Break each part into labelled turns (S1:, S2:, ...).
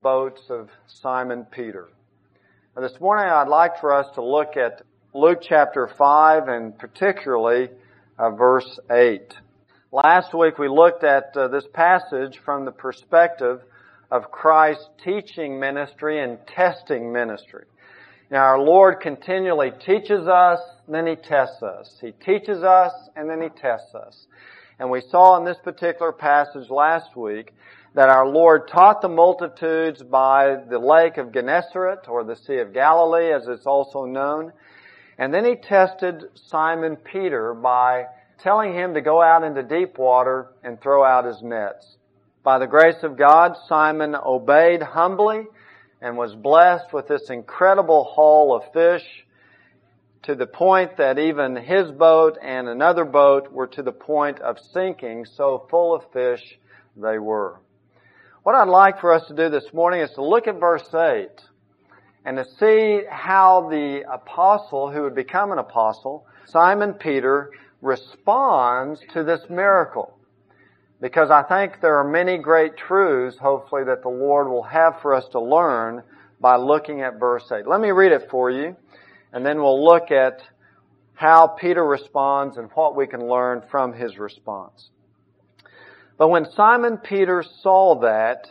S1: boats of Simon Peter. Now, this morning I'd like for us to look at Luke chapter 5 and particularly verse 8. Last week we looked at this passage from the perspective of Christ's teaching ministry and testing ministry. Now our Lord continually teaches us, then He tests us. He teaches us, and then He tests us. And we saw in this particular passage last week that our Lord taught the multitudes by the lake of Gennesaret, or the Sea of Galilee as it's also known. And then He tested Simon Peter by telling him to go out into deep water and throw out his nets. By the grace of God, Simon obeyed humbly and was blessed with this incredible haul of fish, to the point that even his boat and another boat were to the point of sinking, so full of fish they were. What I'd like for us to do this morning is to look at verse 8 and to see how the apostle, who would become an apostle, Simon Peter, responds to this miracle. Because I think there are many great truths, hopefully, that the Lord will have for us to learn by looking at verse 8. Let me read it for you, and then we'll look at how Peter responds and what we can learn from his response. But when Simon Peter saw that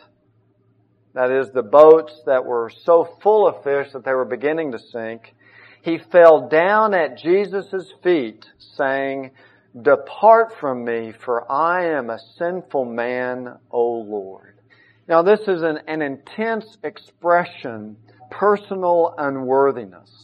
S1: is, the boats that were so full of fish that they were beginning to sink, he fell down at Jesus' feet, saying, "Depart from me, for I am a sinful man, O Lord." Now this is an intense expression, personal unworthiness.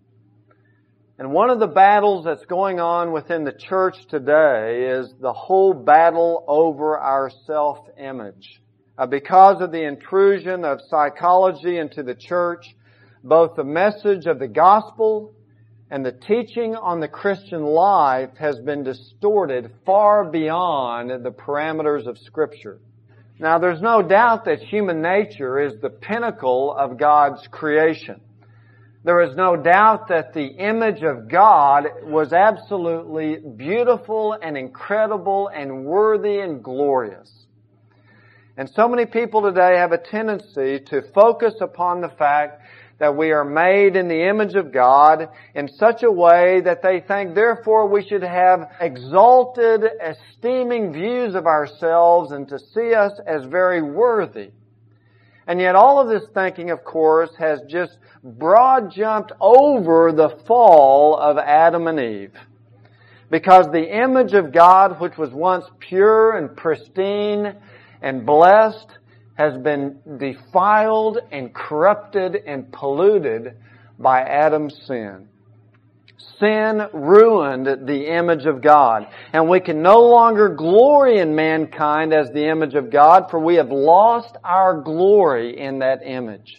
S1: And one of the battles that's going on within the church today is the whole battle over our self-image. Because of the intrusion of psychology into the church, both the message of the gospel and the teaching on the Christian life has been distorted far beyond the parameters of Scripture. Now, there's no doubt that human nature is the pinnacle of God's creation. There is no doubt that the image of God was absolutely beautiful and incredible and worthy and glorious. And so many people today have a tendency to focus upon the fact that we are made in the image of God in such a way that they think, therefore, we should have exalted, esteeming views of ourselves and to see us as very worthy. And yet all of this thinking, of course, has just broad jumped over the fall of Adam and Eve. Because the image of God, which was once pure and pristine and blessed, has been defiled and corrupted and polluted by Adam's sin. Sin ruined the image of God. And we can no longer glory in mankind as the image of God, for we have lost our glory in that image.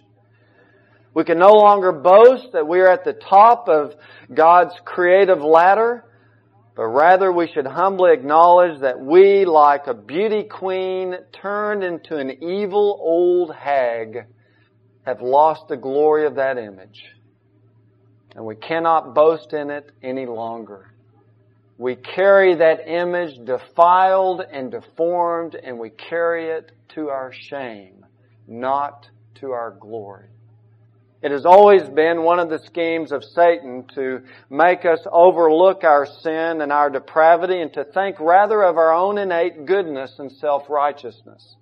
S1: We can no longer boast that we are at the top of God's creative ladder, but rather we should humbly acknowledge that we, like a beauty queen turned into an evil old hag, have lost the glory of that image. And we cannot boast in it any longer. We carry that image defiled and deformed, and we carry it to our shame, not to our glory. It has always been one of the schemes of Satan to make us overlook our sin and our depravity and to think rather of our own innate goodness and self-righteousness.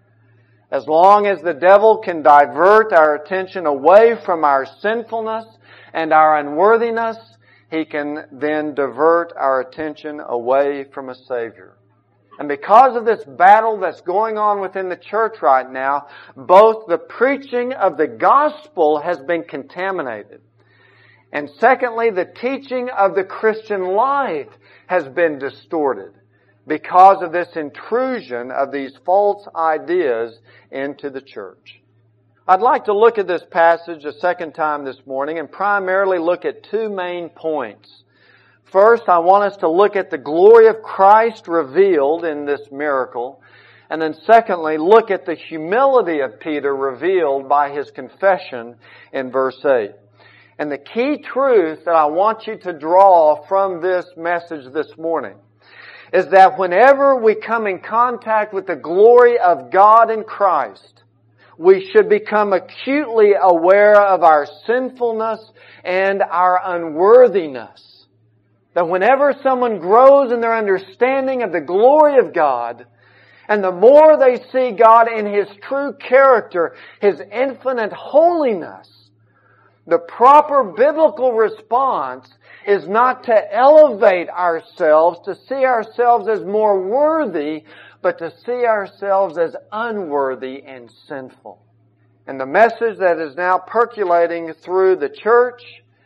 S1: As long as the devil can divert our attention away from our sinfulness and our unworthiness, he can then divert our attention away from a Savior. And because of this battle that's going on within the church right now, both the preaching of the gospel has been contaminated. And secondly, the teaching of the Christian life has been distorted because of this intrusion of these false ideas into the church. I'd like to look at this passage a second time this morning and primarily look at two main points. First, I want us to look at the glory of Christ revealed in this miracle. And then secondly, look at the humility of Peter revealed by his confession in verse 8. And the key truth that I want you to draw from this message this morning is that whenever we come in contact with the glory of God in Christ, we should become acutely aware of our sinfulness and our unworthiness. That whenever someone grows in their understanding of the glory of God, and the more they see God in His true character, His infinite holiness, the proper biblical response is not to elevate ourselves, to see ourselves as more worthy, but to see ourselves as unworthy and sinful. And the message that is now percolating through the church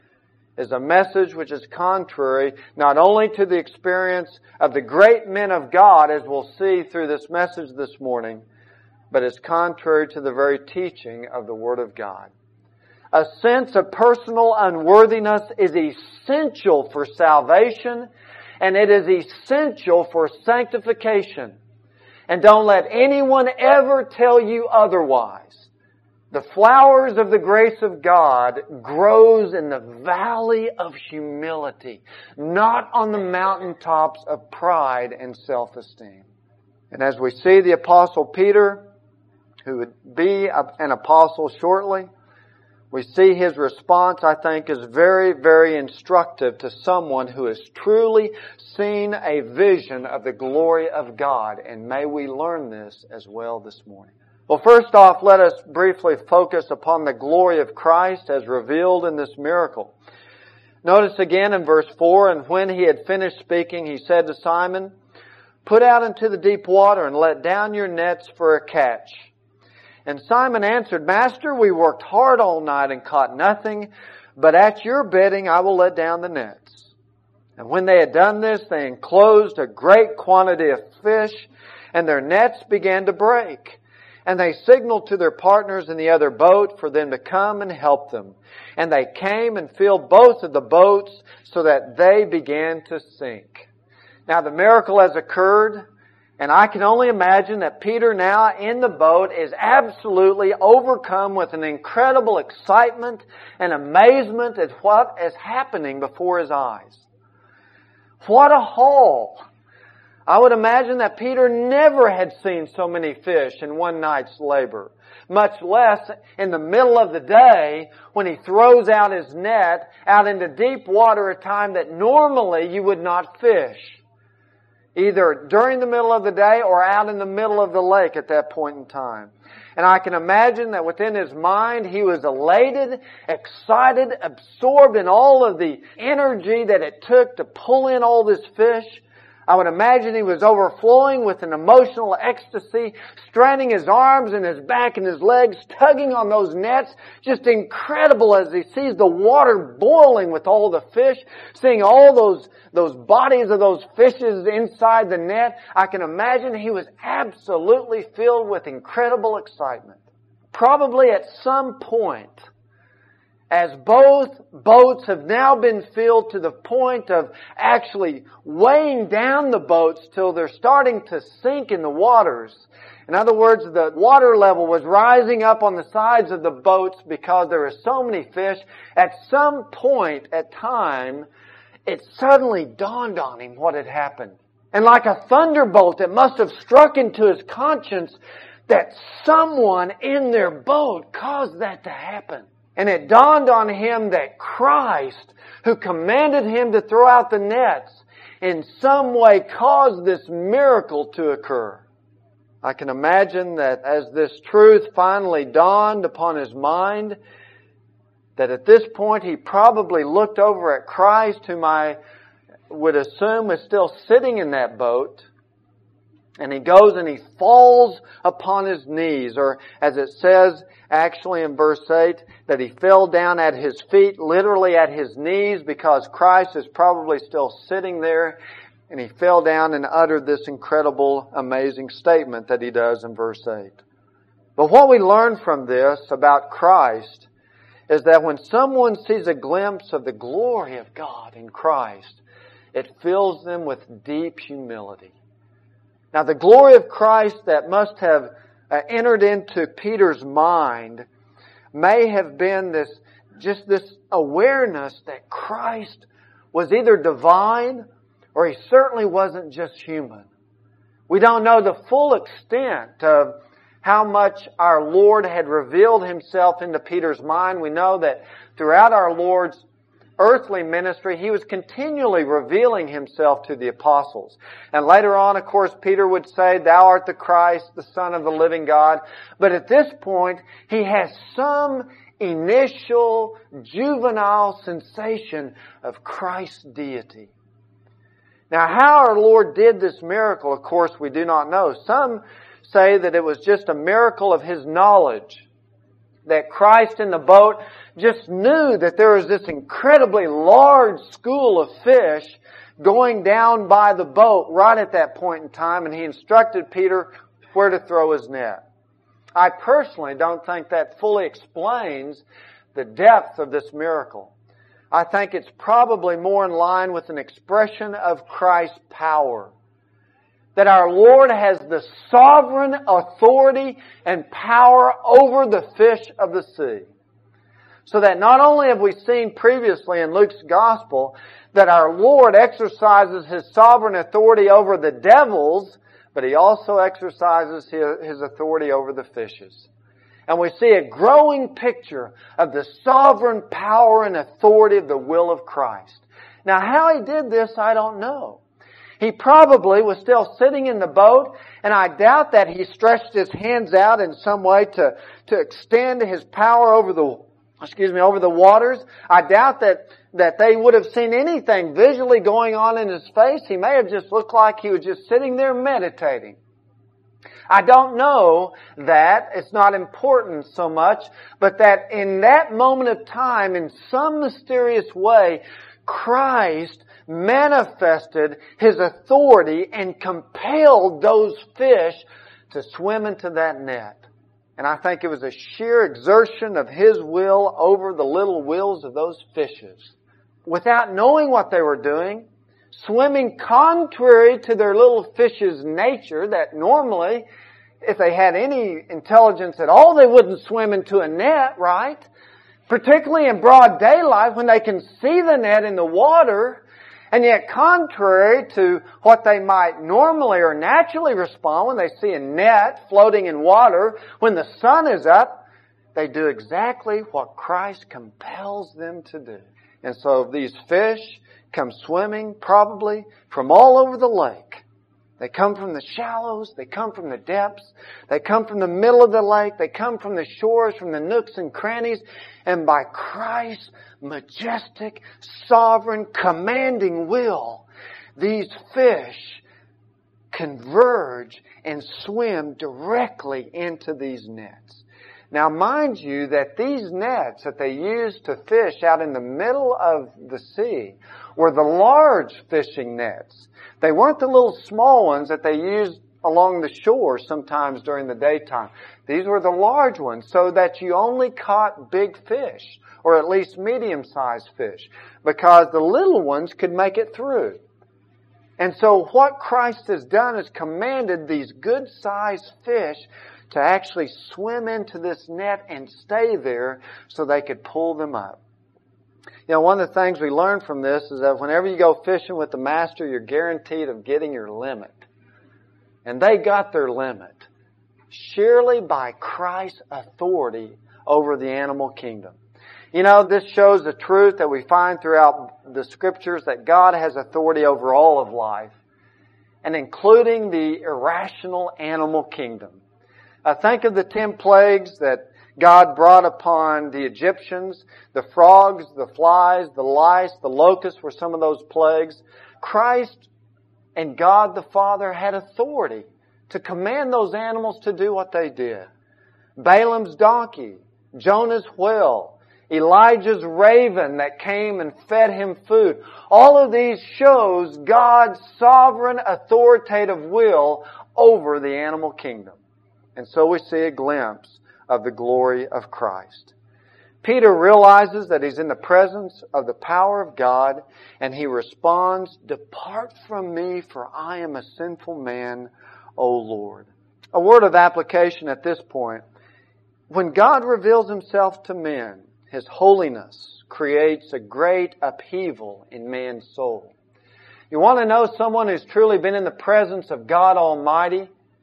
S1: is a message which is contrary not only to the experience of the great men of God, as we'll see through this message this morning, but is contrary to the very teaching of the Word of God. A sense of personal unworthiness is essential for salvation, and it is essential for sanctification. And don't let anyone ever tell you otherwise. The flowers of the grace of God grows in the valley of humility, not on the mountaintops of pride and self-esteem. And as we see the Apostle Peter, who would be an apostle shortly, we see his response, I think, is very, very instructive to someone who has truly seen a vision of the glory of God. And may we learn this as well this morning. Well, first off, let us briefly focus upon the glory of Christ as revealed in this miracle. Notice again in verse 4, and when he had finished speaking, he said to Simon, "Put out into the deep water and let down your nets for a catch." And Simon answered, "Master, we worked hard all night and caught nothing, but at your bidding I will let down the nets." And when they had done this, they enclosed a great quantity of fish, and their nets began to break. And they signaled to their partners in the other boat for them to come and help them. And they came and filled both of the boats so that they began to sink. Now the miracle has occurred, and I can only imagine that Peter now in the boat is absolutely overcome with an incredible excitement and amazement at what is happening before his eyes. What a haul! I would imagine that Peter never had seen so many fish in one night's labor, much less in the middle of the day when he throws out his net out into deep water, a time that normally you would not fish, either during the middle of the day or out in the middle of the lake at that point in time. And I can imagine that within his mind he was elated, excited, absorbed in all of the energy that it took to pull in all this fish. I would imagine he was overflowing with an emotional ecstasy, straining his arms and his back and his legs, tugging on those nets. Just incredible as he sees the water boiling with all the fish, seeing all those bodies of those fishes inside the net. I can imagine he was absolutely filled with incredible excitement. Probably at some point, as both boats have now been filled to the point of actually weighing down the boats till they're starting to sink in the waters. In other words, the water level was rising up on the sides of the boats because there were so many fish. At some point at time, it suddenly dawned on him what had happened. And like a thunderbolt, it must have struck into his conscience that someone in their boat caused that to happen. And it dawned on him that Christ, who commanded him to throw out the nets, in some way caused this miracle to occur. I can imagine that as this truth finally dawned upon his mind, that at this point he probably looked over at Christ, whom I would assume was still sitting in that boat, and he goes and he falls upon his knees, or as it says actually in verse 8, that he fell down at his feet, literally at his knees, because Christ is probably still sitting there, and he fell down and uttered this incredible, amazing statement that he does in verse 8. But what we learn from this about Christ is that when someone sees a glimpse of the glory of God in Christ, it fills them with deep humility. Now, the glory of Christ that must have entered into Peter's mind may have been this awareness that Christ was either divine or he certainly wasn't just human. We don't know the full extent of how much our Lord had revealed Himself into Peter's mind. We know that throughout our Lord's earthly ministry, He was continually revealing Himself to the apostles. And later on, of course, Peter would say, "Thou art the Christ, the Son of the living God." But at this point, he has some initial juvenile sensation of Christ's deity. Now, how our Lord did this miracle, of course, we do not know. Some say that it was just a miracle of His knowledge. That Christ in the boat just knew that there was this incredibly large school of fish going down by the boat right at that point in time, and He instructed Peter where to throw his net. I personally don't think that fully explains the depth of this miracle. I think it's probably more in line with an expression of Christ's power. That our Lord has the sovereign authority and power over the fish of the sea. So that not only have we seen previously in Luke's Gospel that our Lord exercises His sovereign authority over the devils, but He also exercises His authority over the fishes. And we see a growing picture of the sovereign power and authority of the will of Christ. Now, how He did this, I don't know. He probably was still sitting in the boat, and I doubt that He stretched His hands out in some way to extend His power over the waters. I doubt that they would have seen anything visually going on in His face. He may have just looked like He was just sitting there meditating. I don't know that. It's not important so much, but that in that moment of time, in some mysterious way, Christ manifested His authority and compelled those fish to swim into that net. And I think it was a sheer exertion of His will over the little wills of those fishes. Without knowing what they were doing, swimming contrary to their little fish's nature, that normally, if they had any intelligence at all, they wouldn't swim into a net, right? Particularly in broad daylight when they can see the net in the water. And yet, contrary to what they might normally or naturally respond when they see a net floating in water, when the sun is up, they do exactly what Christ compels them to do. And so these fish come swimming probably from all over the lake. They come from the shallows, they come from the depths, they come from the middle of the lake, they come from the shores, from the nooks and crannies, and by Christ's majestic, sovereign, commanding will, these fish converge and swim directly into these nets. Now, mind you that these nets that they used to fish out in the middle of the sea were the large fishing nets. They weren't the little small ones that they used along the shore sometimes during the daytime. These were the large ones so that you only caught big fish, or at least medium-sized fish, because the little ones could make it through. And so what Christ has done is commanded these good-sized fish to actually swim into this net and stay there so they could pull them up. You know, one of the things we learn from this is that whenever you go fishing with the master, you're guaranteed of getting your limit. And they got their limit, surely by Christ's authority over the animal kingdom. You know, this shows the truth that we find throughout the Scriptures, that God has authority over all of life, and including the irrational animal kingdom. Think of the 10 plagues that God brought upon the Egyptians. The frogs, the flies, the lice, the locusts were some of those plagues. Christ and God the Father had authority to command those animals to do what they did. Balaam's donkey, Jonah's whale, Elijah's raven that came and fed him food. All of these shows God's sovereign authoritative will over the animal kingdom. And so we see a glimpse of the glory of Christ. Peter realizes that he's in the presence of the power of God, and he responds, "Depart from me, for I am a sinful man, O Lord." A word of application at this point. When God reveals Himself to men, His holiness creates a great upheaval in man's soul. You want to know someone who's truly been in the presence of God Almighty?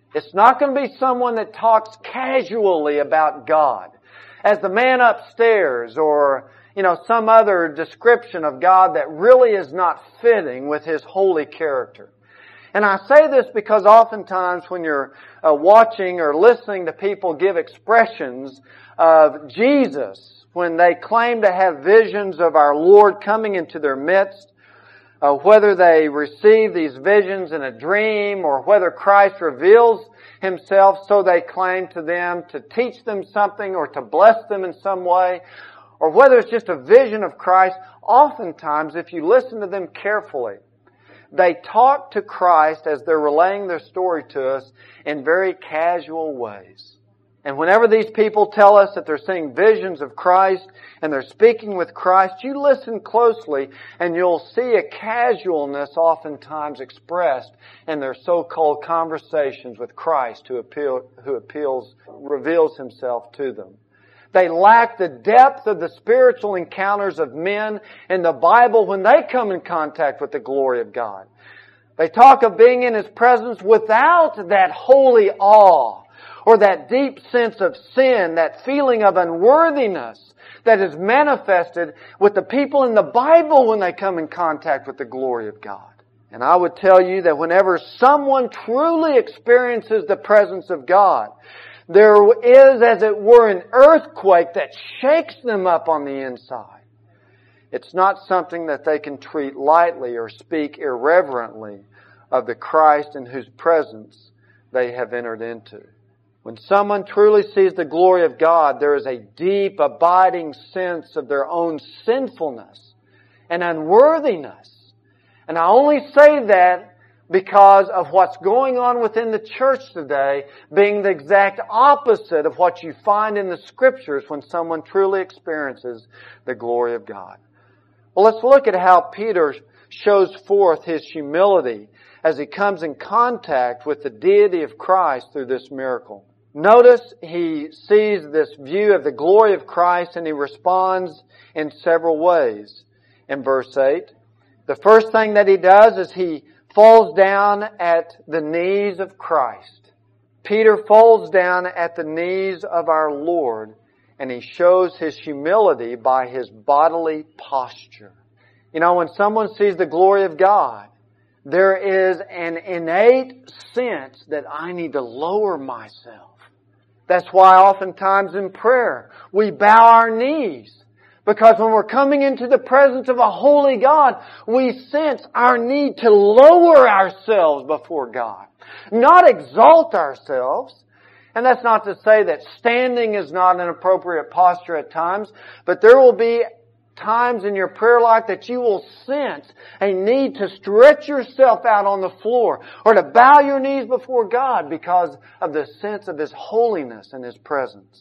S1: It's not going to be someone that talks casually about God as the man upstairs or, some other description of God that really is not fitting with His holy character. And I say this because oftentimes when you're watching or listening to people give expressions of Jesus, when they claim to have visions of our Lord coming into their midst, whether they receive these visions in a dream or whether Christ reveals Himself so they claim to them to teach them something or to bless them in some way, or whether it's just a vision of Christ, oftentimes if you listen to them carefully, they talk to Christ as they're relaying their story to us in very casual ways. And whenever these people tell us that they're seeing visions of Christ and they're speaking with Christ, you listen closely and you'll see a casualness oftentimes expressed in their so-called conversations with Christ who reveals Himself to them. They lack the depth of the spiritual encounters of men in the Bible when they come in contact with the glory of God. They talk of being in His presence without that holy awe or that deep sense of sin, that feeling of unworthiness that is manifested with the people in the Bible when they come in contact with the glory of God. And I would tell you that whenever someone truly experiences the presence of God, there is, as it were, an earthquake that shakes them up on the inside. It's not something that they can treat lightly or speak irreverently of the Christ in whose presence they have entered into. When someone truly sees the glory of God, there is a deep, abiding sense of their own sinfulness and unworthiness. And I only say that because of what's going on within the church today being the exact opposite of what you find in the Scriptures when someone truly experiences the glory of God. Well, let's look at how Peter shows forth his humility as he comes in contact with the deity of Christ through this miracle. Notice he sees this view of the glory of Christ and he responds in several ways. In verse 8, the first thing that he does is he falls down at the knees of Christ. Peter falls down at the knees of our Lord, and he shows his humility by his bodily posture. When someone sees the glory of God, there is an innate sense that I need to lower myself. That's why oftentimes in prayer we bow our knees. Because when we're coming into the presence of a holy God, we sense our need to lower ourselves before God. Not exalt ourselves. And that's not to say that standing is not an appropriate posture at times, but there will be times in your prayer life that you will sense a need to stretch yourself out on the floor or to bow your knees before God because of the sense of His holiness and His presence.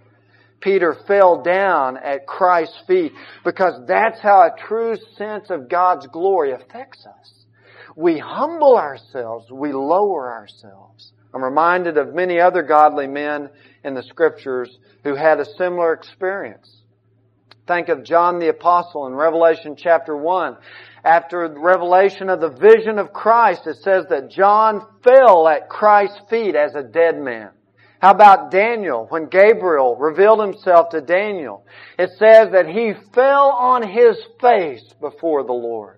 S1: Peter fell down at Christ's feet because that's how a true sense of God's glory affects us. We humble ourselves, we lower ourselves. I'm reminded of many other godly men in the Scriptures who had a similar experience. Think of John the Apostle in Revelation chapter 1. After the revelation of the vision of Christ, it says that John fell at Christ's feet as a dead man. How about Daniel? When Gabriel revealed himself to Daniel, it says that he fell on his face before the Lord.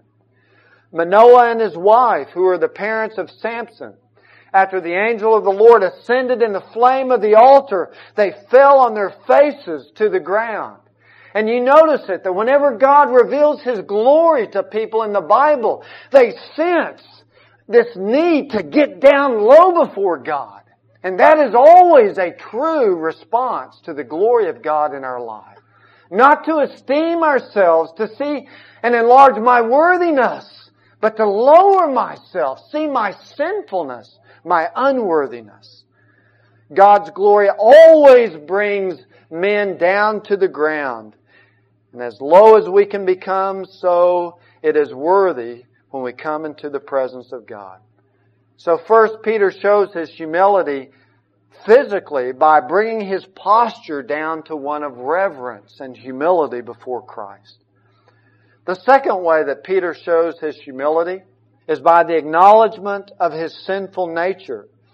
S1: Manoah and his wife, who are the parents of Samson, after the angel of the Lord ascended in the flame of the altar, they fell on their faces to the ground. And you notice it, that whenever God reveals His glory to people in the Bible, they sense this need to get down low before God. And that is always a true response to the glory of God in our life. Not to esteem ourselves, to see and enlarge my worthiness, but to lower myself, see my sinfulness, my unworthiness. God's glory always brings men down to the ground. And as low as we can become, so it is worthy when we come into the presence of God. So first, Peter shows his humility physically by bringing his posture down to one of reverence and humility before Christ. The second way that Peter shows his humility is by the acknowledgement of his sinful nature.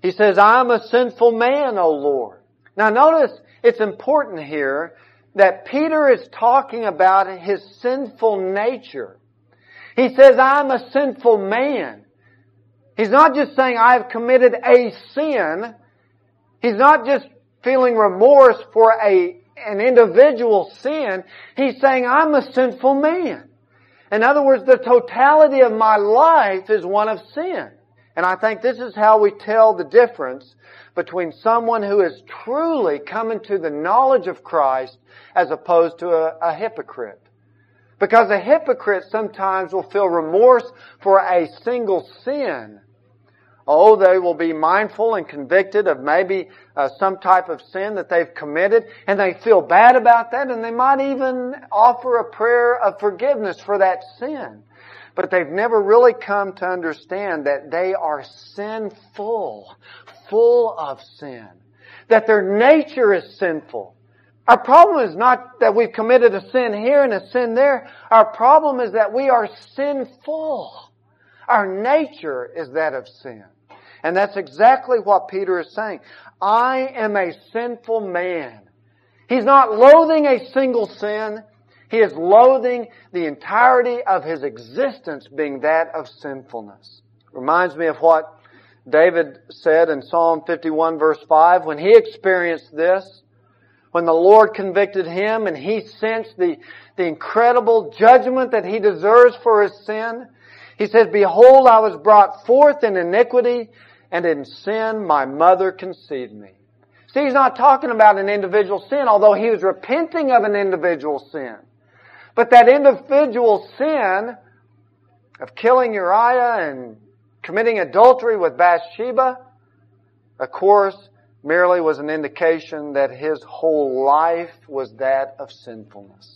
S1: He says, I am a sinful man, O Lord. Now notice, it's important here that Peter is talking about his sinful nature. He says, I'm a sinful man. He's not just saying, I have committed a sin. He's not just feeling remorse for an individual sin. He's saying, I'm a sinful man. In other words, the totality of my life is one of sin. And I think this is how we tell the difference between someone who is truly coming to the knowledge of Christ as opposed to a hypocrite. Because a hypocrite sometimes will feel remorse for a single sin. Oh, they will be mindful and convicted of maybe some type of sin that they've committed, and they feel bad about that, and they might even offer a prayer of forgiveness for that sin. But they've never really come to understand that they are sinful, full of sin, that their nature is sinful. Our problem is not that we've committed a sin here and a sin there. Our problem is that we are sinful. Our nature is that of sin. And that's exactly what Peter is saying. I am a sinful man. He's not loathing a single sin. He is loathing the entirety of his existence being that of sinfulness. Reminds me of what David said in Psalm 51 verse 5 when he experienced this. When the Lord convicted him and he sensed the incredible judgment that he deserves for his sin. He says, Behold, I was brought forth in iniquity, and in sin my mother conceived me. See, he's not talking about an individual sin, although he was repenting of an individual sin. But that individual sin of killing Uriah and committing adultery with Bathsheba, of course, merely was an indication that his whole life was that of sinfulness.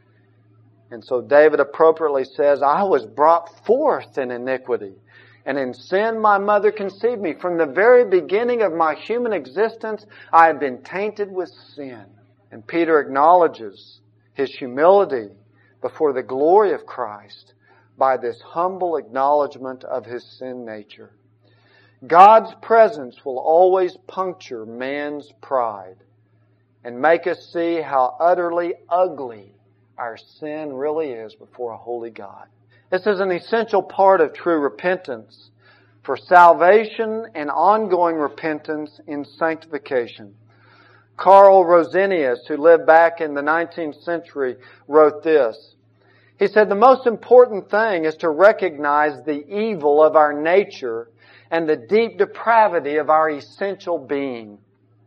S1: And so David appropriately says, I was brought forth in iniquity, and in sin my mother conceived me. From the very beginning of my human existence, I have been tainted with sin. And Peter acknowledges his humility before the glory of Christ by this humble acknowledgement of his sin nature. God's presence will always puncture man's pride and make us see how utterly ugly our sin really is before a holy God. This is an essential part of true repentance for salvation and ongoing repentance in sanctification. Carl Rosenius, who lived back in the 19th century, wrote this. He said, the most important thing is to recognize the evil of our nature and the deep depravity of our essential being.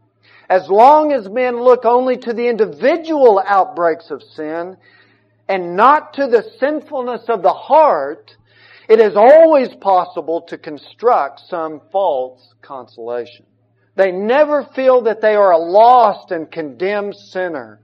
S1: As long as men look only to the individual outbreaks of sin and not to the sinfulness of the heart, it is always possible to construct some false consolation. They never feel that they are a lost and condemned sinner.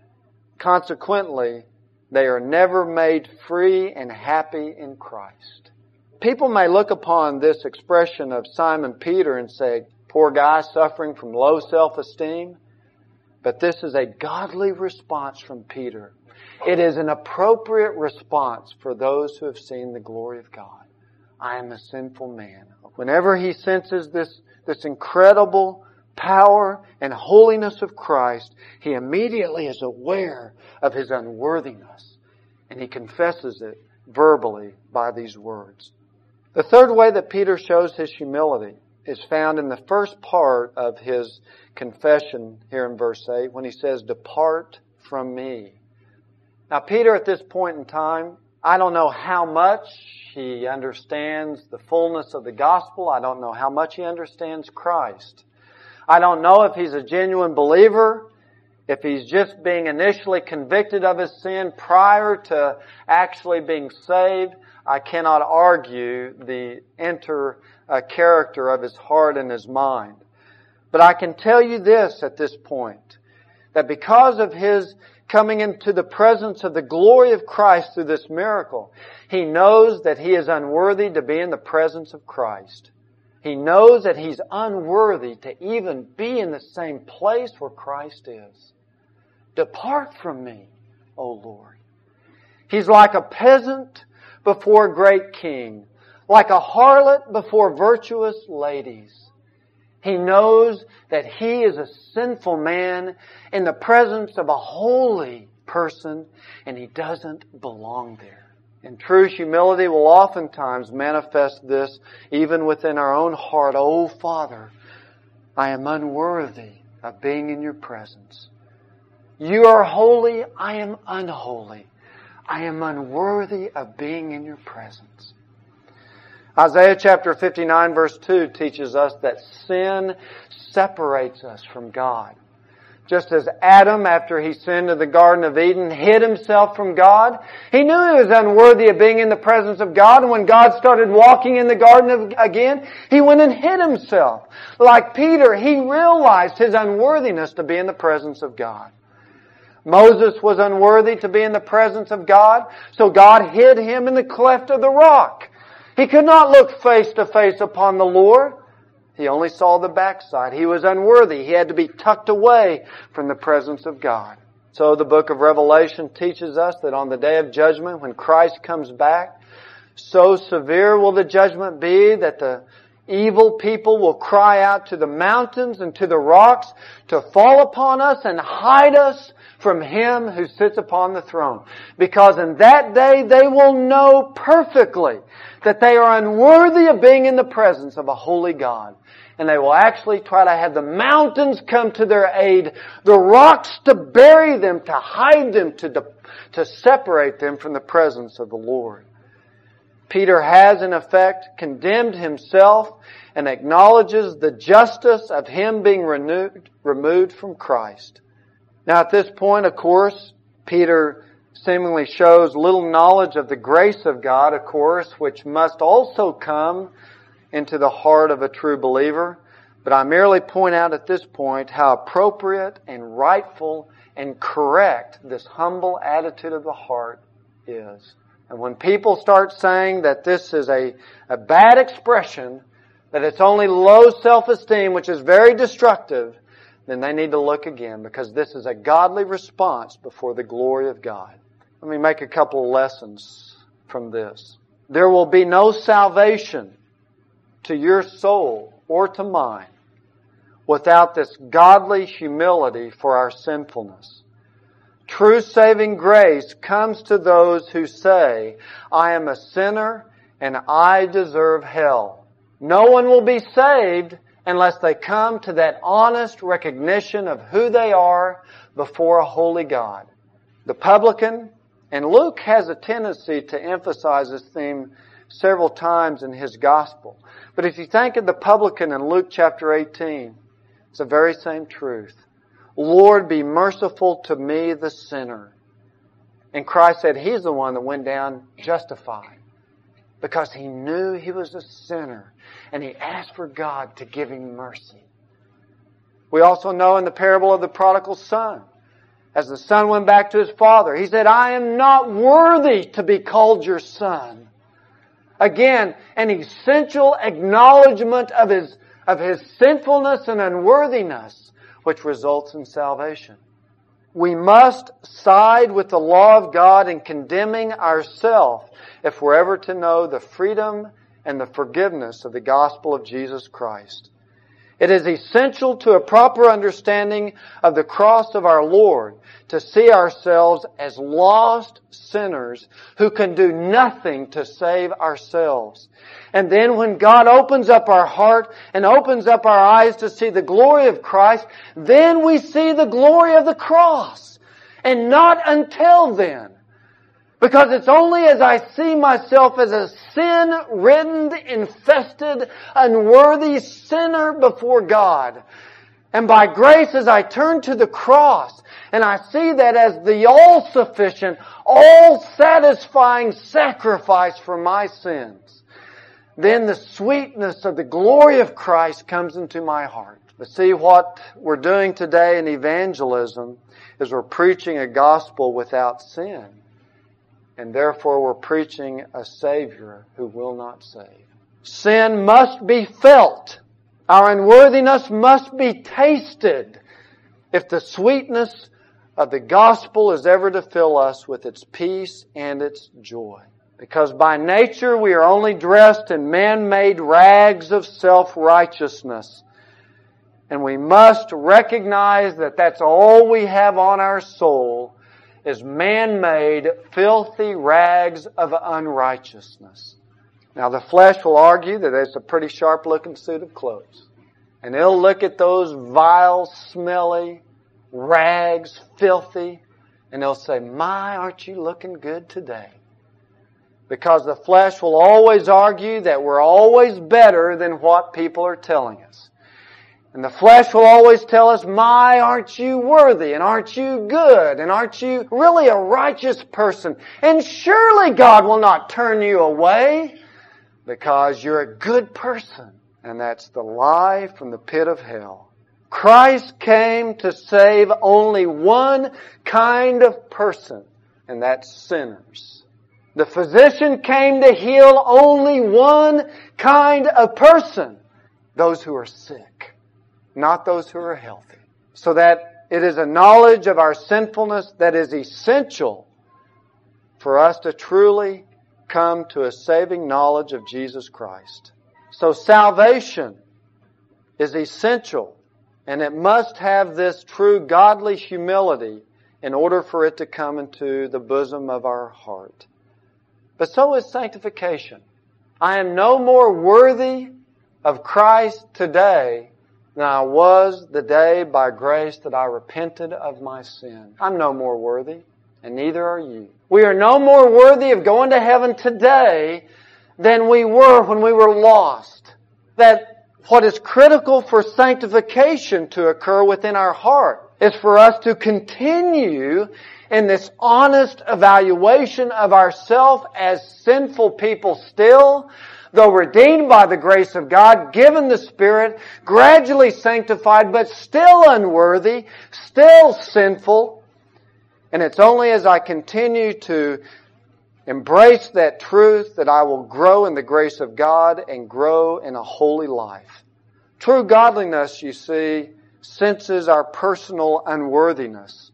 S1: Consequently, they are never made free and happy in Christ. People may look upon this expression of Simon Peter and say, poor guy suffering from low self-esteem. But this is a godly response from Peter. It is an appropriate response for those who have seen the glory of God. I am a sinful man. Whenever he senses this incredible power and holiness of Christ, he immediately is aware of his unworthiness. And he confesses it verbally by these words. The third way that Peter shows his humility is found in the first part of his confession here in verse 8 when he says, Depart from me. Now Peter at this point in time, I don't know how much he understands the fullness of the gospel. I don't know how much he understands Christ. I don't know if he's a genuine believer, if he's just being initially convicted of his sin prior to actually being saved. I cannot argue the character of his heart and his mind. But I can tell you this at this point, that because of his coming into the presence of the glory of Christ through this miracle, he knows that he is unworthy to be in the presence of Christ. He knows that he's unworthy to even be in the same place where Christ is. Depart from me, O Lord. He's like a peasant before a great king, like a harlot before virtuous ladies. He knows that he is a sinful man in the presence of a holy person, and he doesn't belong there. And true humility will oftentimes manifest this even within our own heart. Oh, Father, I am unworthy of being in your presence. You are holy, I am unholy. I am unworthy of being in your presence. Isaiah chapter 59 verse 2 teaches us that sin separates us from God. Just as Adam, after he sinned in the Garden of Eden, hid himself from God, he knew he was unworthy of being in the presence of God, and when God started walking in the garden again, he went and hid himself. Like Peter, he realized his unworthiness to be in the presence of God. Moses was unworthy to be in the presence of God, so God hid him in the cleft of the rock. He could not look face to face upon the Lord. He only saw the backside. He was unworthy. He had to be tucked away from the presence of God. So the book of Revelation teaches us that on the day of judgment, when Christ comes back, so severe will the judgment be that the evil people will cry out to the mountains and to the rocks to fall upon us and hide us from Him who sits upon the throne. Because in that day they will know perfectly that they are unworthy of being in the presence of a holy God. And they will actually try to have the mountains come to their aid, the rocks to bury them, to hide them, to separate them from the presence of the Lord. Peter has, in effect, condemned himself and acknowledges the justice of him being removed from Christ. Now, at this point, of course, Peter seemingly shows little knowledge of the grace of God, of course, which must also come into the heart of a true believer. But I merely point out at this point how appropriate and rightful and correct this humble attitude of the heart is. And when people start saying that this is a bad expression, that it's only low self-esteem, which is very destructive, then they need to look again, because this is a godly response before the glory of God. Let me make a couple of lessons from this. There will be no salvation to your soul or to mine without this godly humility for our sinfulness. True saving grace comes to those who say, I am a sinner and I deserve hell. No one will be saved unless they come to that honest recognition of who they are before a holy God. The publican, and Luke has a tendency to emphasize this theme several times in his gospel. But if you think of the publican in Luke chapter 18, it's the very same truth. Lord, be merciful to me, the sinner. And Christ said He's the one that went down justified, because He knew he was a sinner, and he asked for God to give him mercy. We also know in the parable of the prodigal son, as the son went back to his father, he said, I am not worthy to be called your son. Again, an essential acknowledgement of his sinfulness and unworthiness, which results in salvation. We must side with the law of God in condemning ourselves if we're ever to know the freedom and the forgiveness of the gospel of Jesus Christ. It is essential to a proper understanding of the cross of our Lord to see ourselves as lost sinners who can do nothing to save ourselves. And then when God opens up our heart and opens up our eyes to see the glory of Christ, then we see the glory of the cross. And not until then. Because it's only as I see myself as a sin-ridden, infested, unworthy sinner before God, and by grace as I turn to the cross, and I see that as the all-sufficient, all-satisfying sacrifice for my sins, then the sweetness of the glory of Christ comes into my heart. But see, what we're doing today in evangelism is we're preaching a gospel without sin. And therefore we're preaching a Savior who will not save. Sin must be felt. Our unworthiness must be tasted if the sweetness of the gospel is ever to fill us with its peace and its joy. Because by nature we are only dressed in man-made rags of self-righteousness. And we must recognize that that's all we have on our soul is man-made, filthy rags of unrighteousness. Now the flesh will argue that it's a pretty sharp-looking suit of clothes. And it'll look at those vile, smelly rags, filthy, and they'll say, "My, aren't you looking good today?" Because the flesh will always argue that we're always better than what people are telling us. And the flesh will always tell us, "My, aren't you worthy? And aren't you good? And aren't you really a righteous person? And surely God will not turn you away because you're a good person." And that's the lie from the pit of hell. Christ came to save only one kind of person, and that's sinners. The physician came to heal only one kind of person, those who are sick, not those who are healthy. So that it is a knowledge of our sinfulness that is essential for us to truly come to a saving knowledge of Jesus Christ. So salvation is essential, and it must have this true godly humility in order for it to come into the bosom of our heart. But so is sanctification. I am no more worthy of Christ today than I was the day by grace that I repented of my sin. I'm no more worthy, and neither are you. We are no more worthy of going to heaven today than we were when we were lost. That what is critical for sanctification to occur within our heart is for us to continue in this honest evaluation of ourselves as sinful people still, though redeemed by the grace of God, given the Spirit, gradually sanctified, but still unworthy, still sinful. And it's only as I continue to embrace that truth that I will grow in the grace of God and grow in a holy life. True godliness, you see, senses our personal unworthiness.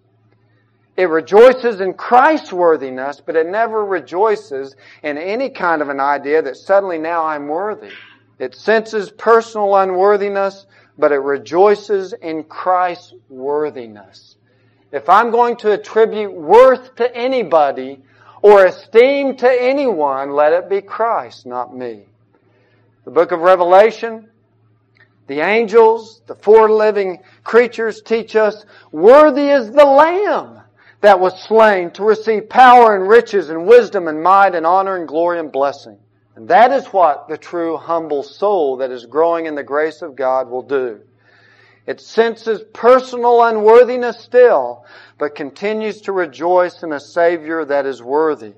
S1: It rejoices in Christ's worthiness, but it never rejoices in any kind of an idea that suddenly now I'm worthy. It senses personal unworthiness, but it rejoices in Christ's worthiness. If I'm going to attribute worth to anybody or esteem to anyone, let it be Christ, not me. The book of Revelation, the angels, the four living creatures teach us, worthy is the Lamb that was slain to receive power and riches and wisdom and might and honor and glory and blessing. And that is what the true humble soul that is growing in the grace of God will do. It senses personal unworthiness still, but continues to rejoice in a Savior that is worthy.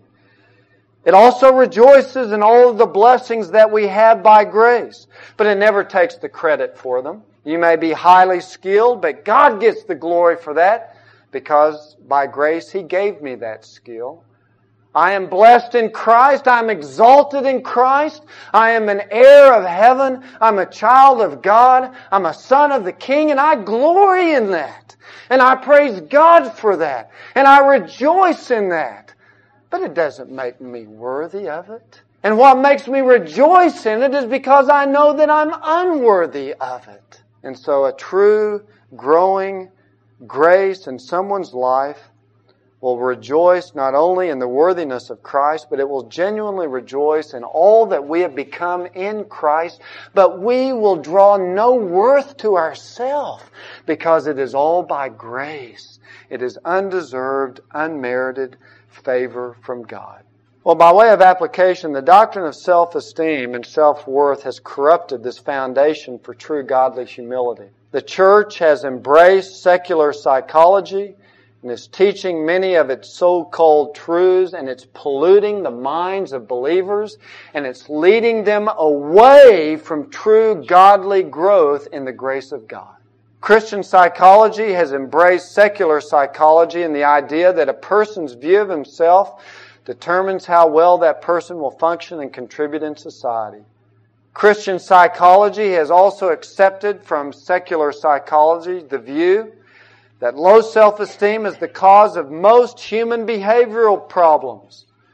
S1: It also rejoices in all of the blessings that we have by grace, but it never takes the credit for them. You may be highly skilled, but God gets the glory for that because by grace He gave me that skill. I am blessed in Christ. I am exalted in Christ. I am an heir of heaven. I'm a child of God. I'm a son of the King, and I glory in that. And I praise God for that. And I rejoice in that. But it doesn't make me worthy of it. And what makes me rejoice in it is because I know that I'm unworthy of it. And so a true, growing grace in someone's life will rejoice not only in the worthiness of Christ, but it will genuinely rejoice in all that we have become in Christ. But we will draw no worth to ourselves because it is all by grace. It is undeserved, unmerited favor from God. Well, by way of application, the doctrine of self-esteem and self-worth has corrupted this foundation for true godly humility. The church has embraced secular psychology and is teaching many of its so-called truths, and it's polluting the minds of believers, and it's leading them away from true godly growth in the grace of God. Christian psychology has embraced secular psychology and the idea that a person's view of himself determines how well that person will function and contribute in society. Christian psychology has also accepted from secular psychology the view that low self-esteem is the cause of most human behavioral problems.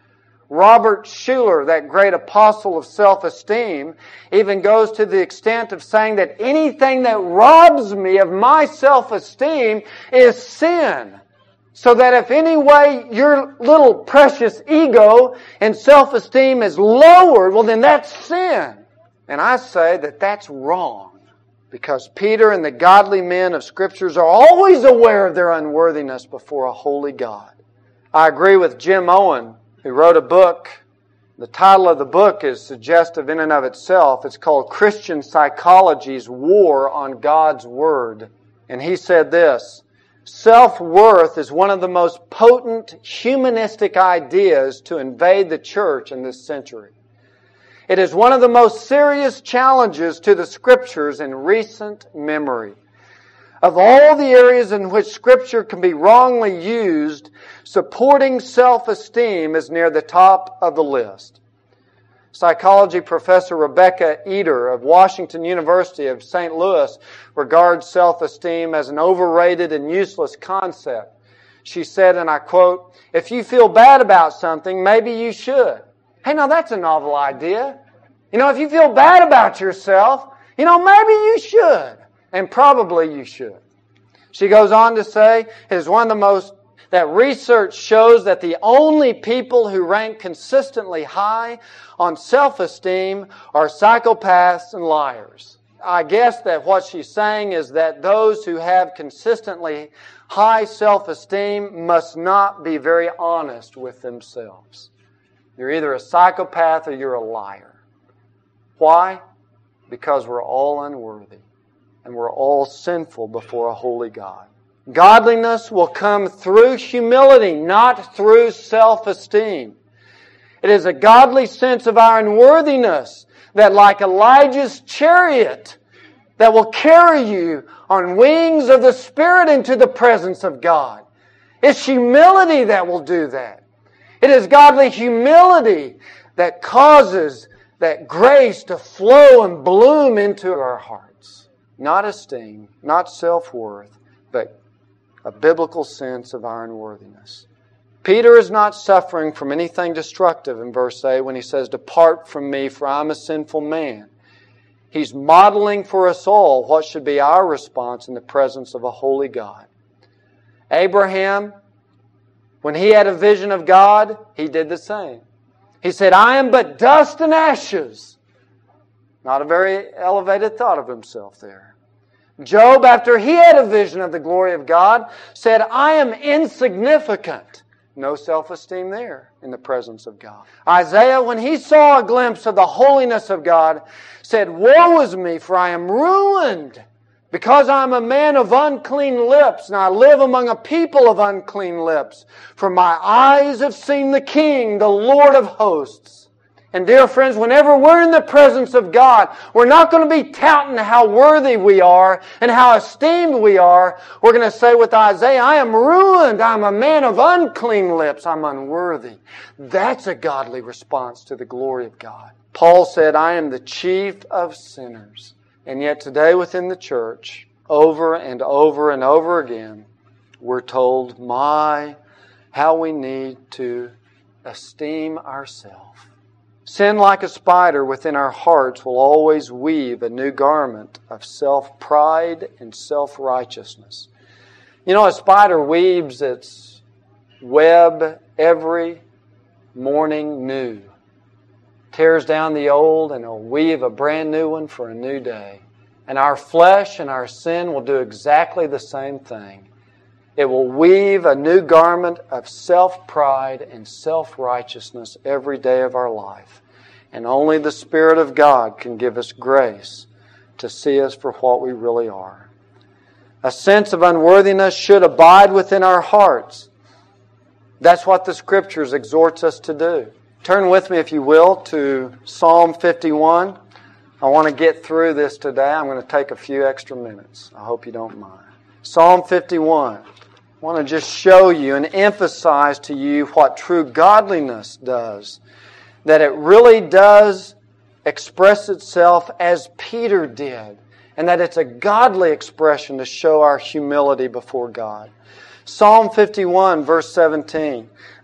S1: Robert Schuller, that great apostle of self-esteem, even goes to the extent of saying that anything that robs me of my self-esteem is sin. So that if any way your little precious ego and self-esteem is lowered, well then that's sin. And I say that that's wrong. Because Peter and the godly men of Scriptures are always aware of their unworthiness before a holy God. I agree with Jim Owen, who wrote a book. The title of the book is suggestive in and of itself. It's called Christian Psychology's War on God's Word. And he said this, self-worth is one of the most potent humanistic ideas to invade the church in this century. It is one of the most serious challenges to the Scriptures in recent memory. Of all the areas in which Scripture can be wrongly used, supporting self-esteem is near the top of the list. Psychology professor Rebecca Eder of Washington University of St. Louis regards self-esteem as an overrated and useless concept. She said, and I quote, "If you feel bad about something, maybe you should." Hey, now that's a novel idea. If you feel bad about yourself, maybe you should. And probably you should. She goes on to say, it is one of the most, that research shows that the only people who rank consistently high on self-esteem are psychopaths and liars. I guess that what she's saying is that those who have consistently high self-esteem must not be very honest with themselves. You're either a psychopath or you're a liar. Why? Because we're all unworthy and we're all sinful before a holy God. Godliness will come through humility, not through self-esteem. It is a godly sense of our unworthiness that, like Elijah's chariot, that will carry you on wings of the Spirit into the presence of God. It's humility that will do that. It is godly humility that causes that grace to flow and bloom into our hearts. Not esteem, not self-worth, but a biblical sense of our unworthiness. Peter is not suffering from anything destructive in verse 8 when he says, "Depart from me, for I'm a sinful man." He's modeling for us all what should be our response in the presence of a holy God. Abraham, when he had a vision of God, he did the same. He said, "I am but dust and ashes." Not a very elevated thought of himself there. Job, after he had a vision of the glory of God, said, "I am insignificant." No self-esteem there in the presence of God. Isaiah, when he saw a glimpse of the holiness of God, said, "Woe is me, for I am ruined, because I am a man of unclean lips, and I live among a people of unclean lips. For my eyes have seen the King, the Lord of hosts." And dear friends, whenever we're in the presence of God, we're not going to be touting how worthy we are and how esteemed we are. We're going to say with Isaiah, "I am ruined. I'm a man of unclean lips. I'm unworthy." That's a godly response to the glory of God. Paul said, "I am the chief of sinners." And yet today within the church, over and over and over again, we're told, how we need to esteem ourselves. Sin, like a spider within our hearts, will always weave a new garment of self-pride and self-righteousness. A spider weaves its web every morning new. Tears down the old and it'll weave a brand new one for a new day. And our flesh and our sin will do exactly the same thing. It will weave a new garment of self-pride and self-righteousness every day of our life. And only the Spirit of God can give us grace to see us for what we really are. A sense of unworthiness should abide within our hearts. That's what the Scriptures exhorts us to do. Turn with me, if you will, to Psalm 51. I want to get through this today. I'm going to take a few extra minutes. I hope you don't mind. Psalm 51. I want to just show you and emphasize to you what true godliness does. That it really does express itself as Peter did. And that it's a godly expression to show our humility before God. Psalm 51, verse 17.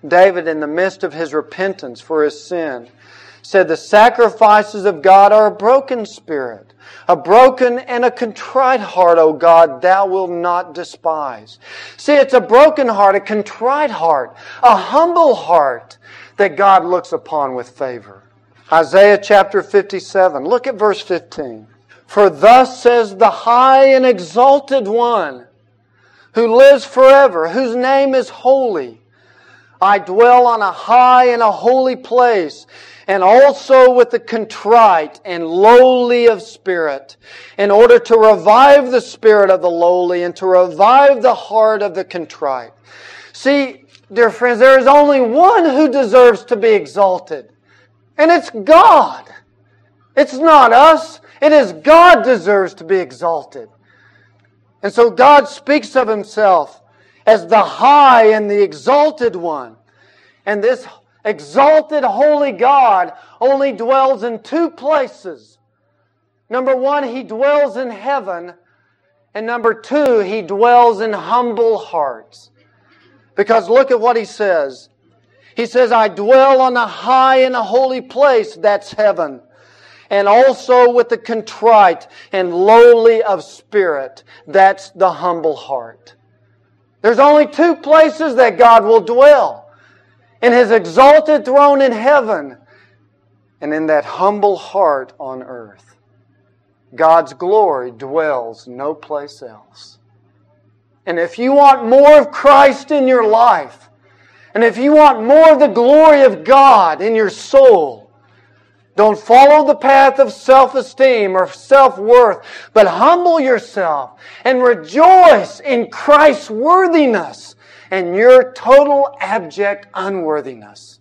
S1: David, in the midst of his repentance for his sin, said, the sacrifices of God are a broken spirit, a broken and a contrite heart, O God, thou wilt not despise. See, it's a broken heart, a contrite heart, a humble heart that God looks upon with favor. Isaiah chapter 57, look at verse 15. For thus says the high and exalted one, who lives forever, whose name is holy. I dwell on a high and a holy place, and also with the contrite and lowly of spirit, in order to revive the spirit of the lowly and to revive the heart of the contrite. See, dear friends, there is only one who deserves to be exalted, and it's God. It's not us. It is God deserves to be exalted. And so God speaks of Himself as the high and the exalted one. And this exalted holy God only dwells in two places. Number one, He dwells in heaven. And number two, He dwells in humble hearts. Because look at what He says. He says, I dwell on a high and a holy place, that's heaven. And also with the contrite and lowly of spirit, that's the humble heart. There's only two places that God will dwell. In His exalted throne in heaven, and in that humble heart on earth. God's glory dwells no place else. And if you want more of Christ in your life, and if you want more of the glory of God in your soul, don't follow the path of self-esteem or self-worth, but humble yourself and rejoice in Christ's worthiness and your total abject unworthiness.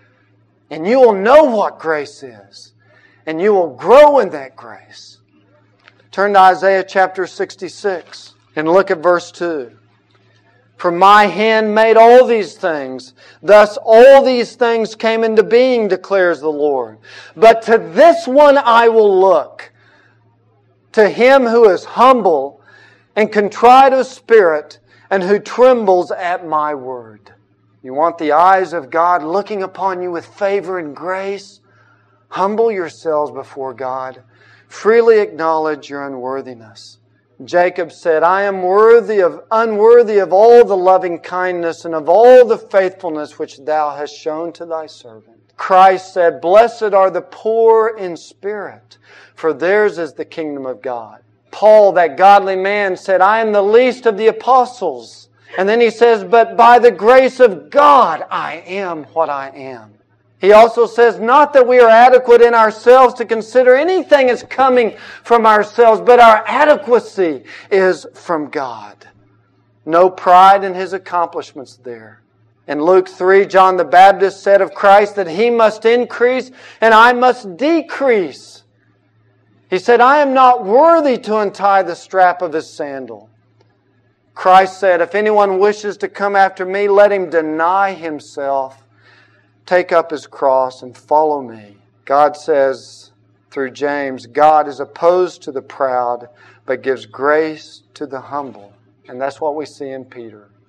S1: And you will know what grace is, and you will grow in that grace. Turn to Isaiah chapter 66 and look at verse 2. For my hand made all these things. Thus all these things came into being, declares the Lord. But to this one I will look, to him who is humble and contrite of spirit, and who trembles at my word. You want the eyes of God looking upon you with favor and grace? Humble yourselves before God. Freely acknowledge your unworthiness. Jacob said, I am unworthy of all the loving kindness and of all the faithfulness which thou hast shown to thy servant. Christ said, blessed are the poor in spirit, for theirs is the kingdom of God. Paul, that godly man, said, I am the least of the apostles. And then he says, but by the grace of God, I am what I am. He also says, not that we are adequate in ourselves to consider anything as coming from ourselves, but our adequacy is from God. No pride in His accomplishments there. In Luke 3, John the Baptist said of Christ that He must increase and I must decrease. He said, I am not worthy to untie the strap of His sandal. Christ said, if anyone wishes to come after me, let him deny himself, take up his cross, and follow me. God says through James, God is opposed to the proud, but gives grace to the humble. And that's what we see in Peter.